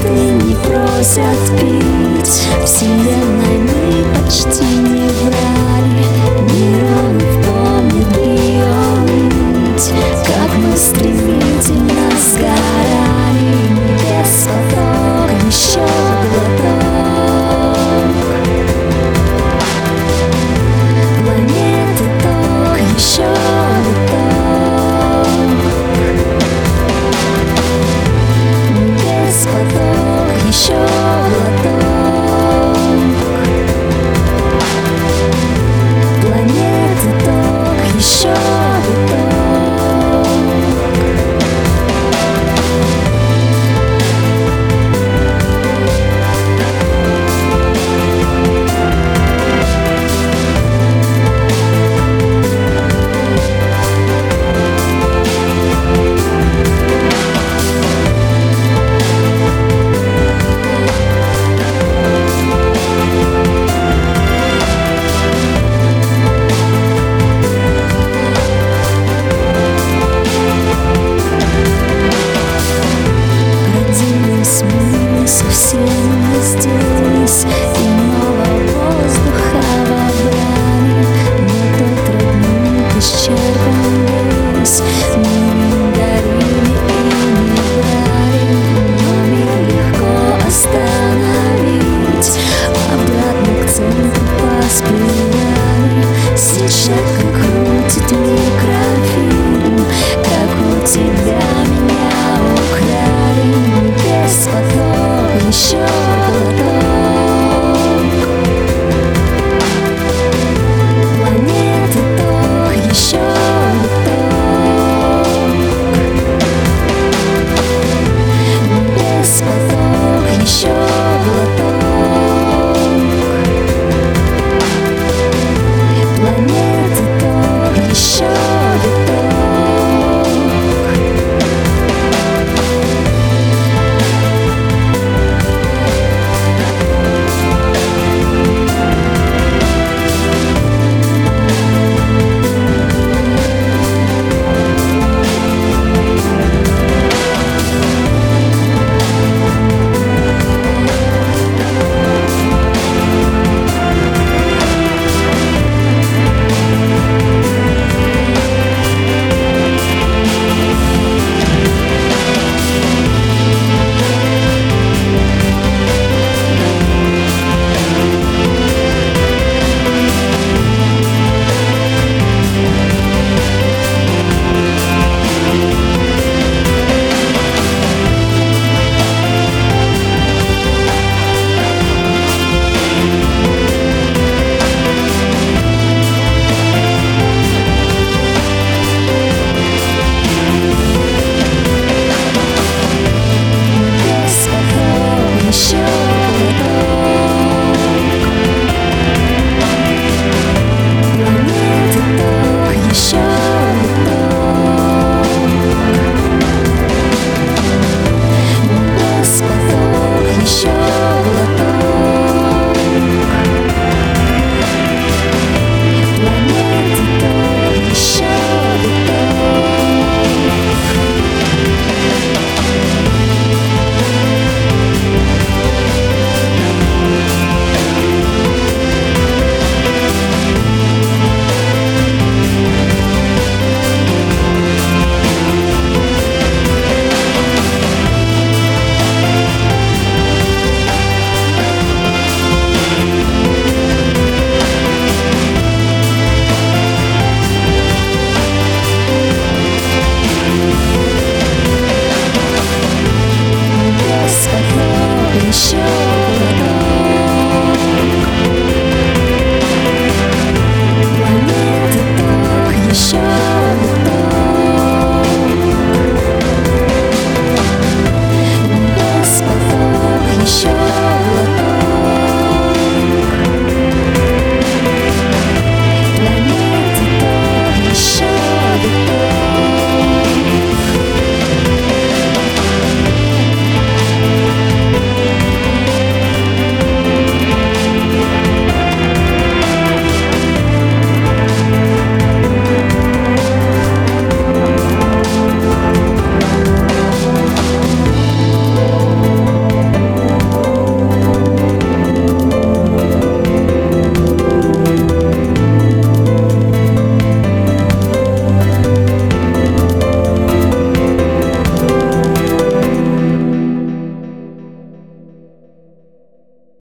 пустыни просят пить. Вселенной мы почти не врали, нейроны помнят ее нить. Как мы стремительно сгорали, без потока еще глоток. Планеты ток, еще глоток. Без потока еще глоток. Планеты ток, еще глоток. Мы совсем не здесь, иного воздуха вобрали, но тот родник исчерпан весь. Мы не дарили и не брали, но мир легко остановить. Обратно к центру по спирали, сетчатка крутит микрофильм, как у тебя меня украли. Без потока еще глоток. Планеты ток, еще глоток. Без потока еще глоток. Планеты ток, еще глоток. Еще